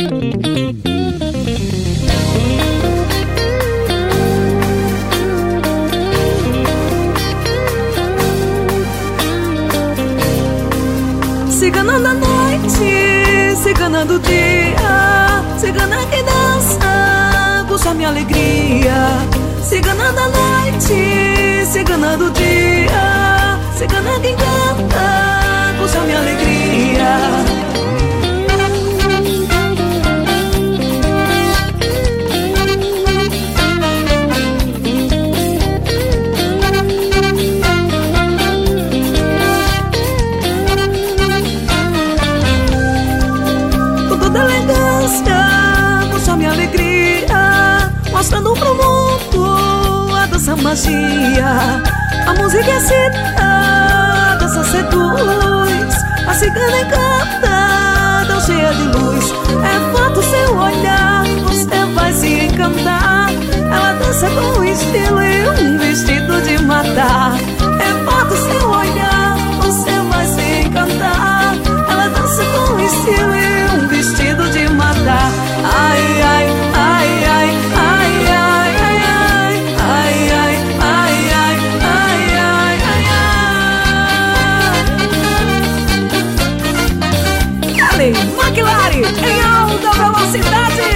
Cigana da noite, cigana do dia, cigana que dança, puxa minha alegria. Cigana da noite, cigana do dia, cigana que canta, puxa minha alegria. Puxa minha alegria, mostrando pro mundo a dança magia. A música excita, a dança seduz, a cigana encanta, tão cheia de luz. É fato seu olhar, você vai se encantar. Ela dança com estilo e um vestido de matar. É fato seu olhar, você vai se encantar. Ela dança com estilo e um vestido de matar. Ai, ai, ai, ai, ai, ai, ai, ai, ai, ai, ai, ai, ai, ai, ai. Ali, McLaren, em alta velocidade.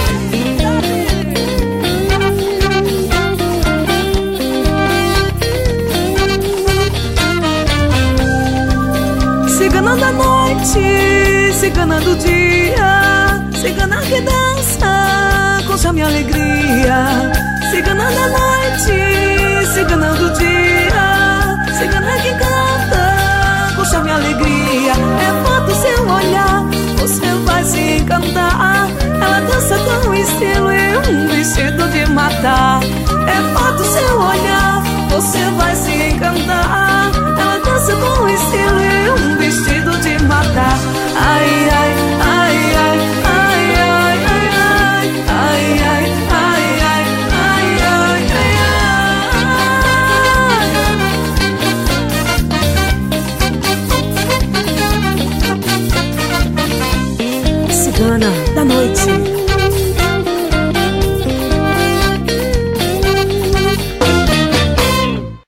Cigana da noite, cigana do dia, cigana que dança, puxa minha alegria. Cigana da noite, cigana do dia, cigana que canta, puxa minha alegria. É fato seu olhar, você vai se encantar. Ela dança com estilo e um vestido de matar. É fato seu olhar, você vai se encantar. Ela dança com estilo e um vestido de matar. Ai, ai, ai, ai, ai, ai, ai, ai, ai, ai, ai, ai, ai, ai. Cigana.